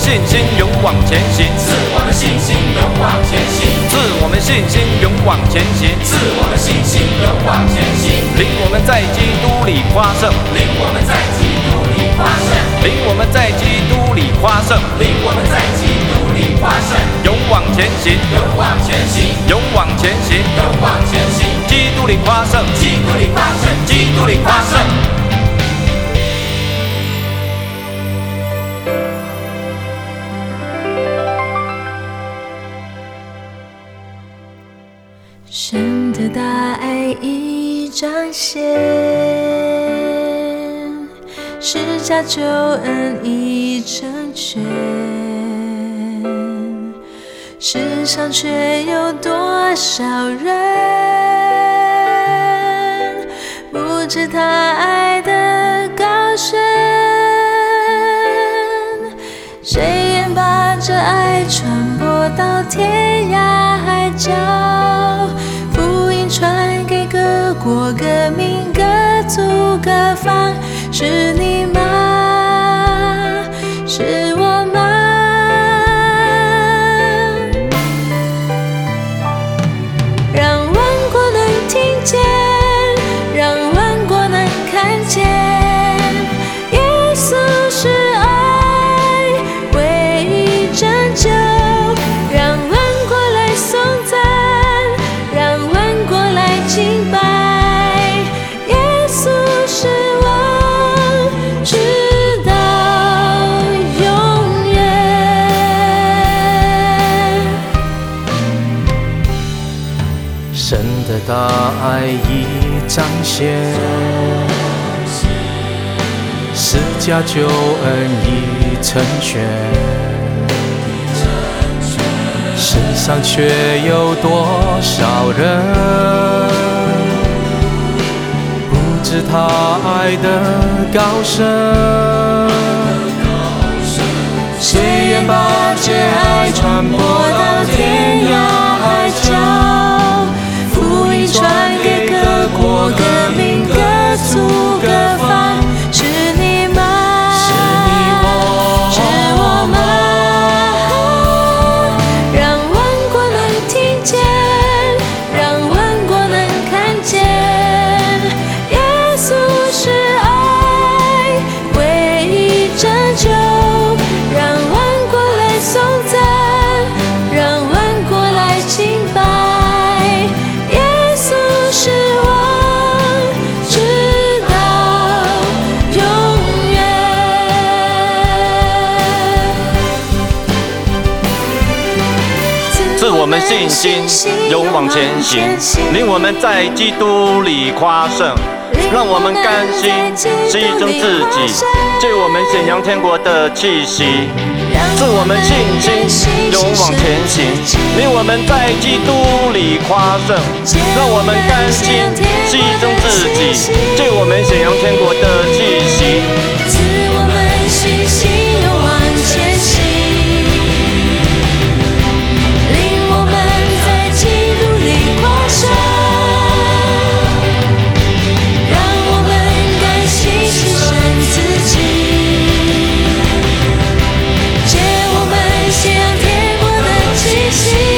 信心，勇往前行。 赐我们信心，勇往前行。 赐我们信心，勇往前行。 赐我们信心，勇往前行。 领我们在基督里夸胜， 领我们在基督里夸胜， 领我们在基督里夸胜， 领我们在基督里夸胜。 勇往前行， 勇往前行， 勇往前行， 勇往前行。 基督里夸胜， 基督里夸胜，基督里夸胜。 神的大爱已彰显，施加救恩已成全，世上却有多少人不知他爱的高深？谁愿把这爱传播到天涯海角？传给各国各民各族各方，是你吗？是我吗？让万国能听见，让万国能看见，耶稣是爱，唯一拯救，让万国来颂赞，让敬拜，耶稣是王，直到永远。 神的大爱已彰显，施加救恩已成全，世上却有多少人不知他爱的高深？谁愿把这爱传播到天涯海角？福音传给各国各民各族各方，是你吗？是你我？ 是我吗？让万国能听见，让万国能看见，耶稣是爱，唯一拯救，让万国来颂赞，让万国来敬拜，耶稣是王，直到永远。 赐我们信心，勇往前行，领我们在基督里夸胜，让我们甘心牺牲自己，借我们显扬天国的气息。赐我们信心，勇往前行，领我们在基督里夸胜，让我们甘心牺牲自己，借我们显扬天国的气息。 赐我们信心，勇往前行，领我们在基督里夸胜，让我们甘心牺牲自己，借我们显扬天国的气息。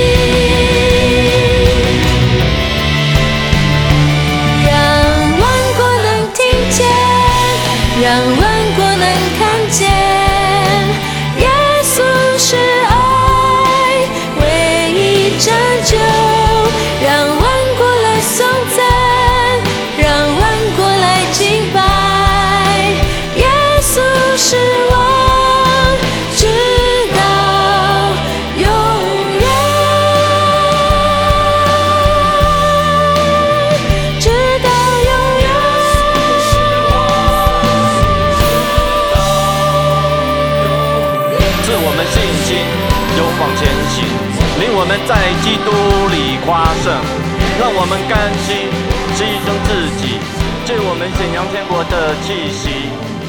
让万国能听见，让万国能看见，耶稣是爱，唯一拯救，让万国来颂赞，让万国来敬拜，耶稣是王，直到永远，直到永远。 赐我们信心，勇往前行，领我们在基督里夸胜，让我们甘心牺牲自己，借我们显扬天国的气息。